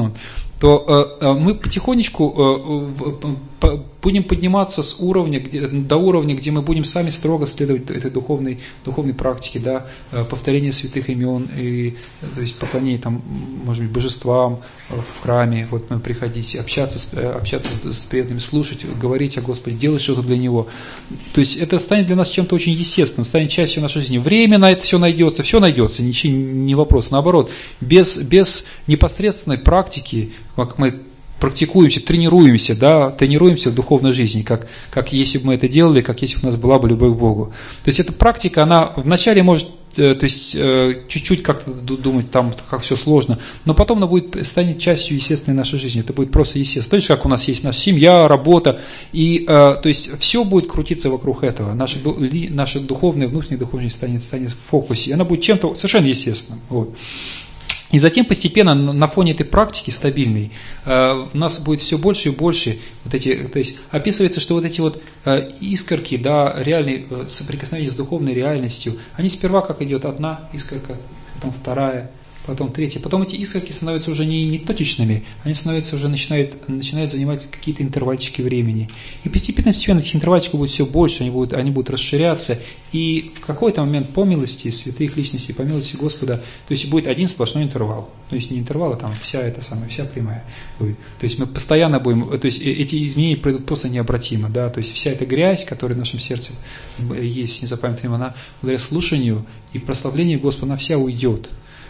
то мы потихонечку будем подниматься с уровня, до уровня, где мы будем сами строго следовать этой духовной практике, да, повторение святых имен, и, то есть поклонение, там, может быть, божествам в храме, вот мы приходить, общаться с преданными, слушать, говорить о Господе, делать что-то для Него. То есть это станет для нас чем-то очень естественным, станет частью нашей жизни. Временно это все найдется, ничего не вопрос. Наоборот, без непосредственной практики, как мы практикуемся, тренируемся в духовной жизни, как если бы мы это делали, как если бы у нас была бы любовь к Богу. То есть эта практика, она вначале может, то есть чуть-чуть как-то думать, там как все сложно, но потом она станет частью естественной нашей жизни. Это будет просто естественно. То есть как у нас есть наша семья, работа, и то есть все будет крутиться вокруг этого. Наша духовная, внутренняя духовность станет в фокусе. И она будет чем-то совершенно естественным. Вот. И затем постепенно на фоне этой практики стабильной у нас будет все больше и больше то есть описывается, что вот эти вот искорки, да, реальные соприкосновения с духовной реальностью, они сперва как идет одна искорка, потом вторая, потом третья, потом эти искорки становятся уже не точечными, они становятся уже начинают занимать какие-то интервальчики времени. И постепенно этих интервальчиков будет все больше, они будут расширяться, и в какой-то момент по милости святых личностей, по милости Господа, то есть будет один сплошной интервал. То есть не интервал, а там вся прямая. То есть мы постоянно будем, то есть эти изменения пройдут просто необратимо, да, то есть вся эта грязь, которая в нашем сердце есть, незапамятная, она благодаря слушанию и прославлению Господа, она вся уйдет.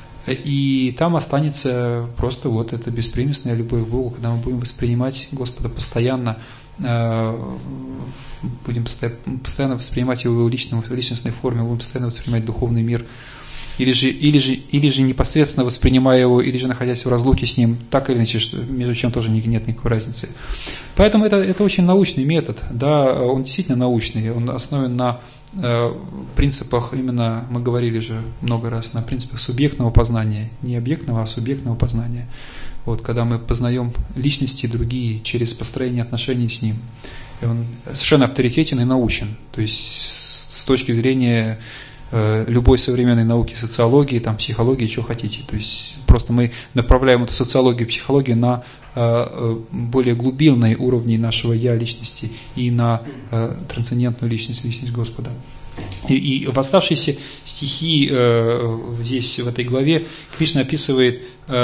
И там останется просто вот эта беспримесная любовь к Богу, когда мы будем воспринимать Господа постоянно, будем постоянно воспринимать Его в личностной форме, будем постоянно воспринимать духовный мир, или же непосредственно воспринимая Его, или же находясь в разлуке с Ним, так или иначе, между чем тоже нет никакой разницы. Поэтому это очень научный метод, да, он действительно научный, он основан на принципах, именно мы говорили же много раз, на принципах субъектного познания, не объектного, а субъектного познания. Вот, когда мы познаем личности другие через построение отношений с ним. И он совершенно авторитетен и научен. То есть с точки зрения любой современной науки, социологии, там, психологии, что хотите. То есть просто мы направляем эту социологию и психологию на более глубинные уровни нашего «я» личности и на трансцендентную личность Господа. И в оставшиеся стихи здесь, в этой главе, Кришна описывает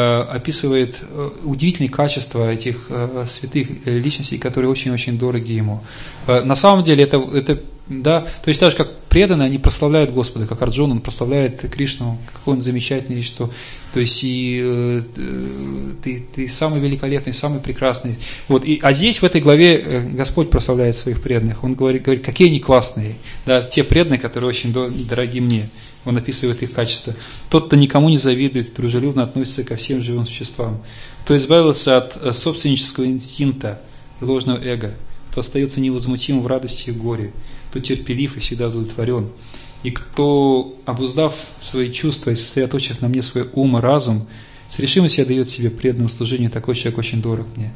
удивительные качества этих святых личностей, которые очень-очень дороги ему. На самом деле это да, то есть даже как преданные, они прославляют Господа, как Арджуна, он прославляет Кришну, какой он замечательный, что, то есть и ты самый великолепный, самый прекрасный. Вот, а здесь в этой главе Господь прославляет своих преданных, он говорит, какие они классные, да, те преданные, которые очень дороги мне. Он описывает их качества. Тот, кто никому не завидует, дружелюбно относится ко всем живым существам, кто избавился от собственнического инстинкта и ложного эго, кто остается невозмутимым в радости и горе, кто терпелив и всегда удовлетворен, и кто, обуздав свои чувства и сосредоточив на мне свой ум и разум, с решимостью отдает себе преданному служению, такой человек очень дорог мне.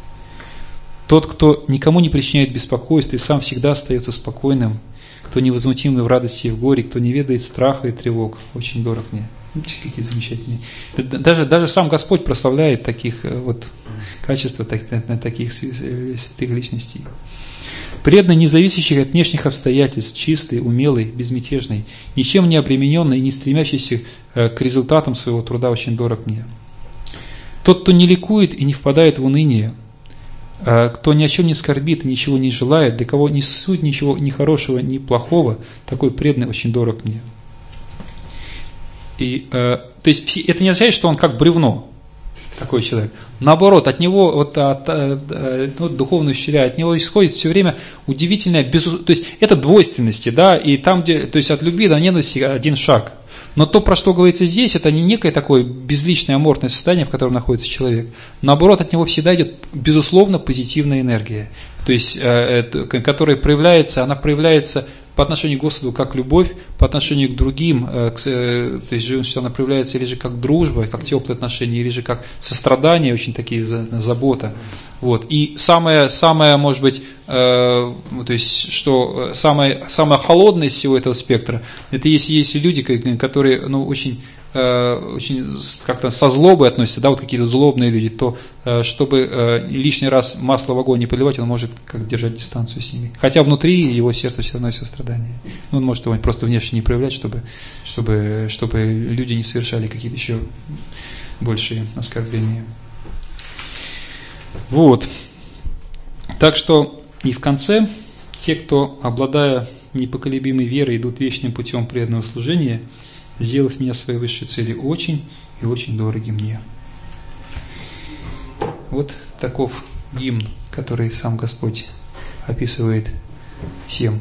Тот, кто никому не причиняет беспокойства и сам всегда остается спокойным, кто невозмутимый в радости и в горе, кто не ведает страха и тревог, очень дорог мне. Какие замечательные. Даже сам Господь прославляет таких вот качеств, таких святых личностей. Преданный, не зависящий от внешних обстоятельств, чистый, умелый, безмятежный, ничем не обремененный и не стремящийся к результатам своего труда, очень дорог мне. Тот, кто не ликует и не впадает в уныние, кто ни о чем не скорбит и ничего не желает, для кого не суть ничего ни хорошего, ни плохого, такой преданный очень дорог мне. То есть это не означает, что он как бревно, такой человек. Наоборот, от него, от духовного учителя, от него исходит все время удивительное, то есть это двойственности, да, и там, где, то есть от любви до ненависти один шаг. Но то, про что говорится здесь, это не некое такое безличное аморфное состояние, в котором находится человек. Наоборот, от него всегда идет, безусловно, позитивная энергия, то есть, которая проявляется, она проявляется по отношению к Господу как любовь, по отношению к другим, то есть живым существам, она проявляется или же как дружба, как теплые отношения, или же как сострадание, очень такие забота. Вот. И самое, может быть, то есть, что самое холодное из всего этого спектра, это есть люди, которые, очень как-то со злобой относятся, да, вот какие-то злобные люди, то чтобы лишний раз масло в огонь не поливать, он может как держать дистанцию с ними. Хотя внутри его сердца все равно есть сострадание. Он может его просто внешне не проявлять, чтобы люди не совершали какие-то еще большие оскорбления. Вот. Так что и в конце, те, кто, обладая непоколебимой верой, идут вечным путем преданного служения, сделав меня своей высшей целью, очень и очень дороги мне. Вот таков гимн, который сам Господь описывает всем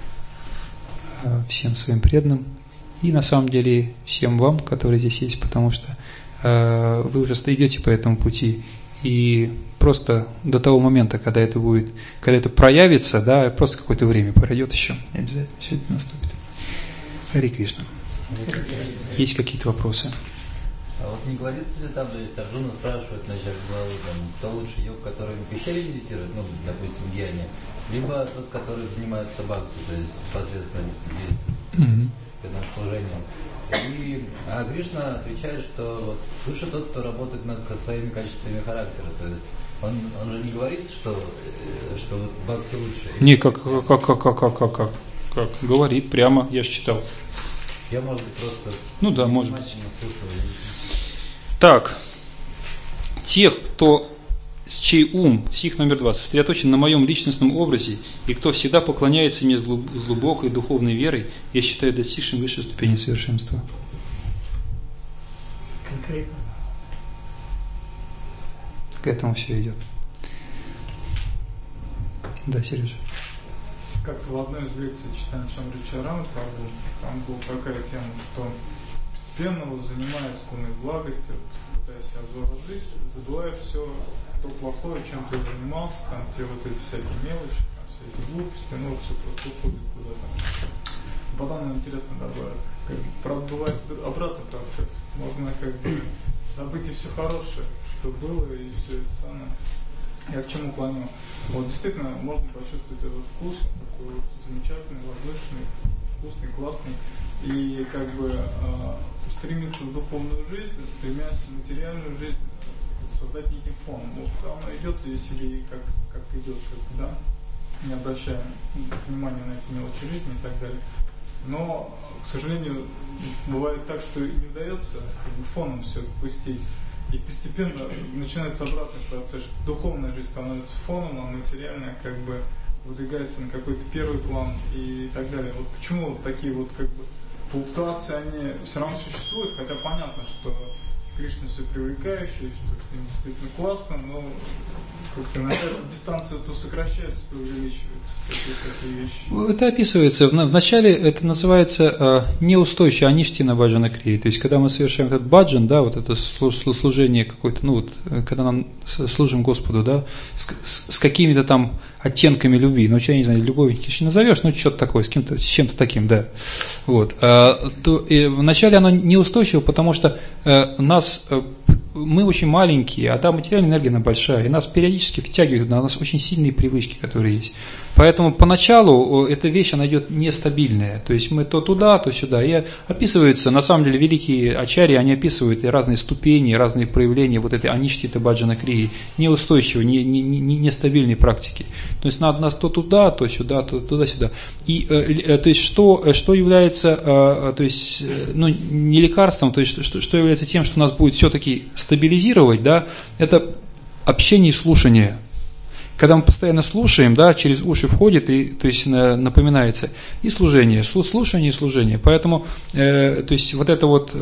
своим преданным и на самом деле всем вам, которые здесь есть, потому что вы уже идете по этому пути, и просто до того момента, когда это проявится, да, просто какое-то время пройдет еще, не обязательно все это наступит. Харе Кришна. Есть какие-то вопросы? А вот не говорится ли там, то есть Арджуна спрашивает в начале главы, кто лучше йог, который в пещере медитирует, допустим, в гьяне, либо тот, который занимается бхакти, то есть посредством действий, служением. А Кришна отвечает, что лучше тот, кто работает над своими качествами характера, то есть он же не говорит, что бхакти лучше. Не, как говорит прямо, я же читал. Я, может быть, просто... Ну да, может быть. Так, тех, чей ум, стих номер 2, сосредоточен на моем личностном образе, и кто всегда поклоняется мне с глубокой духовной верой, я считаю достигшим высшей ступени совершенства. Конкретно. К этому все идет. Да, Сережа. Как-то в одной из лекций читания Чандричарана там была такая тема, что постепенно занимаясь гуной благости, пытаясь обзорвать жизнь, забывая все то плохое, чем ты занимался, там те эти всякие мелочи, там, все эти глупости, все просто уходит куда-то. Потом нам интересно добавить, правда бывает обратный процесс, можно забыть и все хорошее, что было, и все это самое. Я к чему клоню? Действительно, можно почувствовать этот вкус, такой замечательный, возвышенный, вкусный, классный, и стремиться в духовную жизнь, стремясь в материальную жизнь, создать некий фон. Оно идет себе как идет, да, не обращая внимания на эти мелочи жизни и так далее. Но, к сожалению, бывает так, что не удается фоном все это пустить. И постепенно начинается обратный процесс, что духовная жизнь становится фоном, а материальная выдвигается на какой-то первый план и так далее. Почему такие флуктуации, они все равно существуют, хотя понятно, что Кришна все привлекающий, что им действительно классно, но иногда дистанция то сокращается, то увеличивается. Такие вещи. Это описывается. Вначале это называется неустойчивое аништина баджана крия. То есть, когда мы совершаем этот баджан, да, это служение какое-то, когда нам служим Господу, да, с какими-то там оттенками любви, я не знаю, любовь не назовешь, что-то такое, с чем-то таким, да. То вначале оно неустойчиво, потому что нас мы очень маленькие, а та материальная энергия, она большая, и нас периодически втягивают, у нас очень сильные привычки, которые есть. Поэтому поначалу эта вещь, она идет нестабильная, то есть мы то туда, то сюда. И описываются, на самом деле, великие ачарьи, они описывают и разные ступени, разные проявления вот этой аништита баджана крии, неустойчивой, нестабильной практики. То есть надо нас то туда, то сюда, то туда-сюда. И то есть что является, то есть, ну, не лекарством, то есть что является тем, что нас будет все-таки стабилизировать, да, это общение и слушание. Когда мы постоянно слушаем, да, через уши входит, и, то есть напоминается и служение, слушание и служение. Поэтому, то есть вот это вот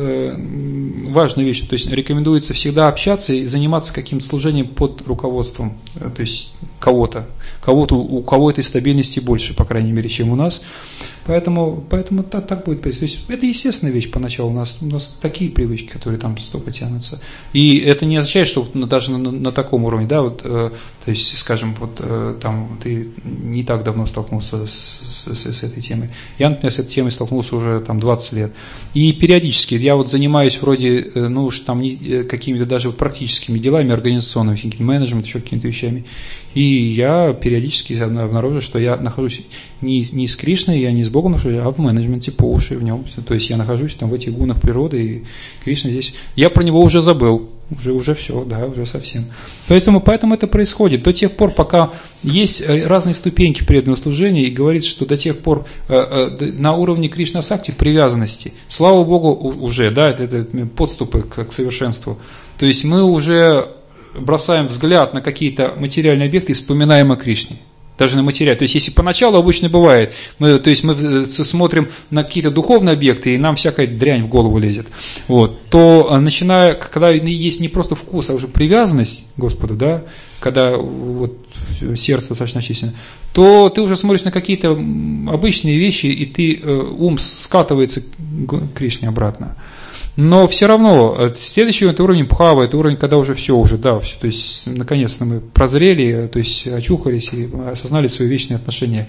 важная вещь, то есть рекомендуется всегда общаться и заниматься каким-то служением под руководством, то есть кого-то, у кого этой стабильности больше, по крайней мере, чем у нас. Поэтому так будет. То есть это естественная вещь поначалу. У нас такие привычки, которые там столько тянутся. И это не означает, что даже на таком уровне, да, вот, то есть, скажем, вот там ты не так давно столкнулся с этой темой. Я, например, с этой темой столкнулся уже там 20 лет. И периодически я вот занимаюсь вроде, ну уж там какими-то даже вот практическими делами, организационными, менеджментом, еще какими-то вещами. И я периодически обнаружу, что я нахожусь не с Кришной, я не с Богом нахожусь, а в менеджменте по уши в нем. То есть я нахожусь там в этих гунах природы, и Кришна здесь. Я про него уже забыл, уже все, да, уже совсем. Поэтому это происходит до тех пор, пока есть разные ступеньки преданного служения, и говорится, что до тех пор на уровне Кришна-сакти привязанности, слава Богу, уже, да, это подступы к совершенству. То есть мы уже бросаем взгляд на какие-то материальные объекты и вспоминаем о Кришне. Даже на материал. То есть, если поначалу обычно бывает, мы смотрим на какие-то духовные объекты, и нам всякая дрянь в голову лезет, вот, то начиная, когда есть не просто вкус, а уже привязанность к Господу, да, когда вот сердце достаточно очищено, то ты уже смотришь на какие-то обычные вещи, и ты, ум скатывается к Кришне обратно. Но все равно, следующий это уровень бхава, это уровень, когда уже все, то есть, наконец-то мы прозрели, то есть, очухались и осознали свои вечные отношения,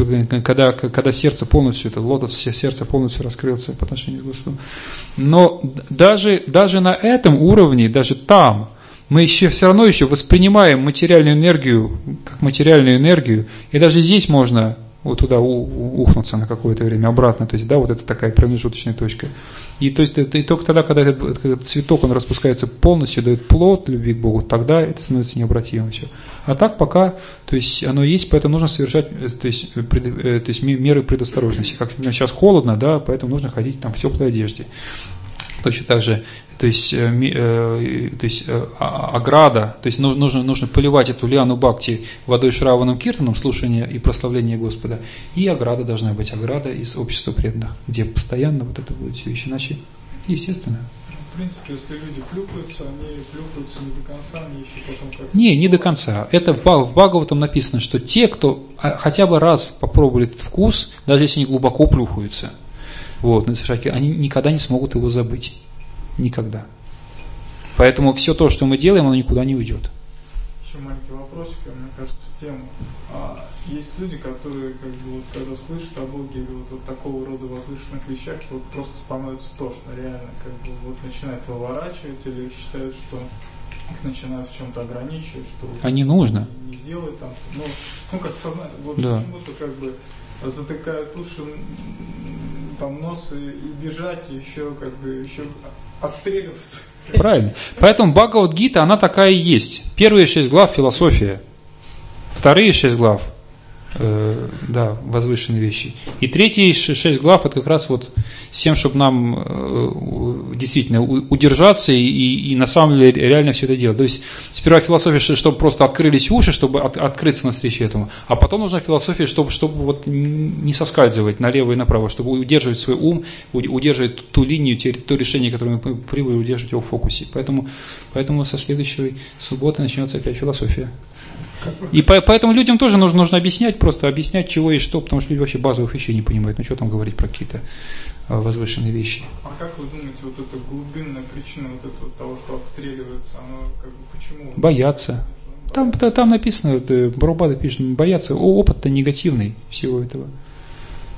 когда сердце полностью, это лотос сердца полностью раскрылся по отношению к Господу. Но даже на этом уровне, даже там, мы еще все равно еще воспринимаем материальную энергию как материальную энергию, и даже здесь можно вот туда ухнуться на какое-то время обратно, то есть, да, вот это такая промежуточная точка. И то есть, и только тогда, когда этот цветок, он распускается полностью, дает плод любви к Богу, тогда это становится необратимым все. А так пока, то есть, оно есть, поэтому нужно совершать, то есть меры предосторожности. Как сейчас холодно, да, поэтому нужно ходить там в теплой одежде. Точно так же, то есть ограда, то есть нужно поливать эту лиану бхакти водой Шраваном Киртаном, слушание и прославление Господа, и ограда должна быть ограда из общества преданных, где постоянно вот это будет все еще, иначе это естественно. В принципе, если люди плюхаются, они плюхаются не до конца, они еще потом как-то... Не до конца. Это в Бхагаватам написано, что те, кто хотя бы раз попробовали этот вкус, даже если они глубоко плюхаются, вот, они никогда не смогут его забыть. Никогда. Поэтому все то, что мы делаем, оно никуда не уйдет. Еще маленький вопросик, мне кажется, в тему. Есть люди, которые, как бы, вот, когда слышат о Боге или вот такого рода возвышенных вещах, вот просто становится тошно, реально, как бы, вот начинают выворачивать или считают, что их начинают в чем-то ограничивать, что не нужно. Не делать там, ну как сознание, вот да. Почему-то как бы затыкают уши, там нос и бежать, и еще как бы еще отстреливаться. Правильно. Поэтому Бхагавад-гита, она такая и есть. Первые 6 глав – философия. Вторые 6 глав возвышенные вещи. И третьи 6 глав – это как раз вот с тем, чтобы нам действительно удержаться и на самом деле реально все это делать. То есть сперва философия, чтобы просто открылись уши, чтобы открыться навстречу этому, а потом нужна философия, чтобы вот не соскальзывать налево и направо, чтобы удерживать свой ум, удерживать ту линию, то решение, которое мы прибыли, удерживать его в фокусе. Поэтому со следующей субботы начнется опять философия. И поэтому людям тоже нужно объяснять, просто объяснять, чего и что, потому что люди вообще базовых вещей не понимают. Ну, что там говорить про какие-то возвышенные вещи. А как вы думаете, вот эта глубинная причина вот этого того, что отстреливается, она как бы почему? Боятся. Там написано, Прабхупада пишет, боятся, опыт-то негативный всего этого. То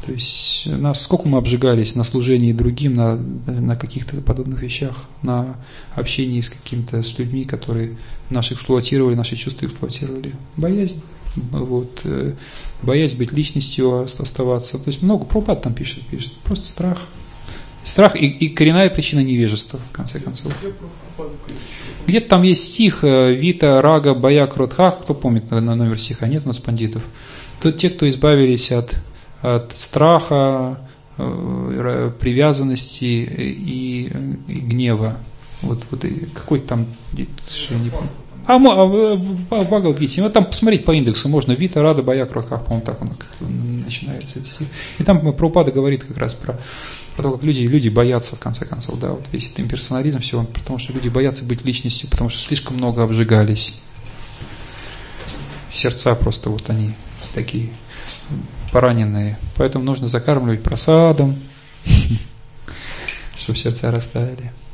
То есть сколько мы обжигались на служении другим, на каких-то подобных вещах, на общении с людьми, которые нас эксплуатировали, наши чувства эксплуатировали. Боязнь. Вот, боясь быть личностью, оставаться. То есть много, Прабхупада там пишет, просто страх. Страх и коренная причина невежества, в конце концов. Где-то там есть стих Вита, Рага, Бая, Кротхах, кто помнит номер стиха, нет у нас пандитов. То те, кто избавились от страха, привязанности и гнева. Вот какой-то там, что я не помню. В Бхагавад-гите, там посмотреть по индексу можно, Вита, Рада, Бая, Кротхах, по-моему, так он как-то начинается. И там Прабхупада говорит как раз про то, как люди боятся, в конце концов, да, вот весь этот имперсонализм, все, потому что люди боятся быть личностью, потому что слишком много обжигались. Сердца просто вот они такие пораненные. Поэтому нужно закармливать прасадом, чтобы сердца растаяли.